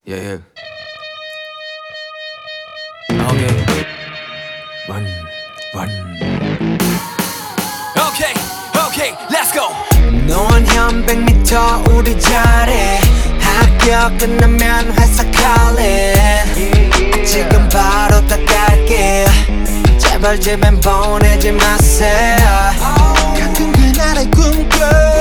Yeah, yeah. Okay. Run, run. Okay, okay, let's go. 노원 현 100m 우리 자리 학교 끝나면 회사 calling 지금 바로 다 갈게 제발 집엔 보내지 마세요 같은 그날의 꿈꿔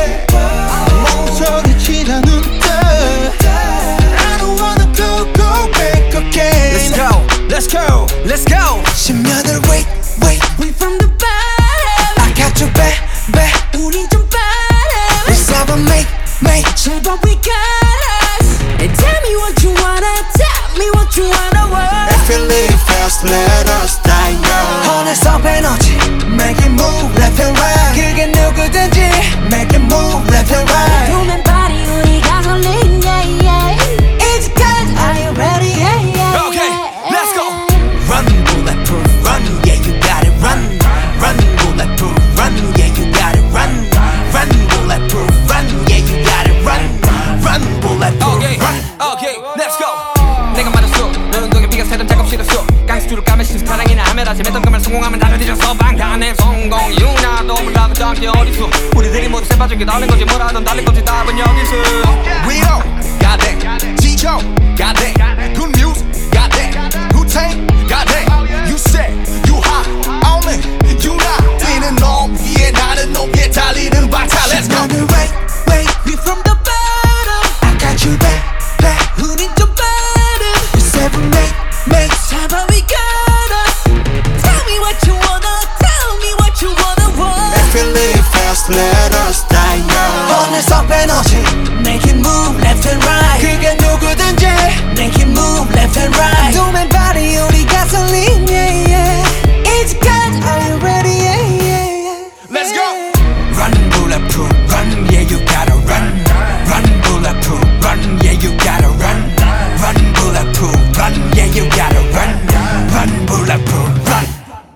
멍청이치라는 듯 I don't wanna go back again Let's go, let's go, let's go. 10년을 wait We from the bottom I got you back 우린 좀 빠름 We seven make 제발 we got us And tell me what you wanna Tell me what you wanna want If you live fast let us die young 어느새 에너지 Make it move left and right 그게 누구든지 Make it move left and right 보면 party 우리 가솔린 yeah yeah It's good Are you ready yeah yeah Okay, let's go. Run, bulletproof, run, yeah, you got it, run. Run, bulletproof, run, yeah, you got it, run. Run, bulletproof, run, yeah, you got it, run. Run, bulletproof, Okay, run. okay, let's go. 내가 말했어 너는 독에 비가 새던 작업 싫었어 깡스줄을 까면 신사랑이나 하면 아침했던 그 말 성공하면 다들 뒤져서 방탄의 성공 유나도 몰라도 잠시 어딨어 우리들이 모두 새빠진 게 다른 거지 뭐라던 다른 거지 답은 여기 있어 We on, got that. G-Cho, got that. Good music, got that. Wu-Tang, got that. You said you hot, only you not. 뛰는 높이에 나는 높이에 달리는 박차. Let's go. wait We from the bottom I got you back 우린 좀 빠름 We seven make 제발 we got us Tell me what you wanna Tell me what you wanna want If you live fast let us die young 어느새 에너지 Make it move left and right 그게 누구든지 Make it move left and right 도맨 party 우리 가솔린 yeah yeah It's good Are you ready yeah yeah Let's go. Run, bulletproof, run, yeah, you gotta run. Run, bulletproof, run, yeah, you gotta run. Run, bulletproof, run, yeah, you gotta run. Run, bulletproof, run.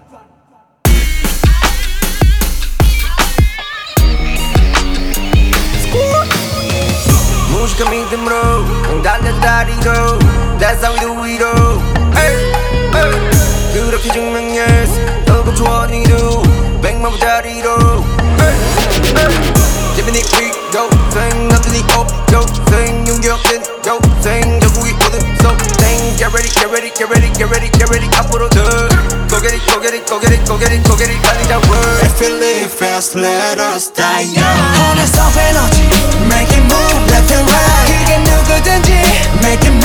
música me demorou, não dá lhe 다리로 That's how we do it all hey, hey. 그렇게 증명했어 너고 조언이도 100만보다리로 hey, hey. 재민이 위로 생 남들이 없죠 생 용기없는 여생 전국이 모든 소생 Get ready, get ready, get ready, get ready, get ready 앞으로 더 Go get it, go get it, go get it, go get it, go get it 달리자 word If you live fast, let us die young 어느새 에너지 Make it move left and right 그게 누구든지 Make it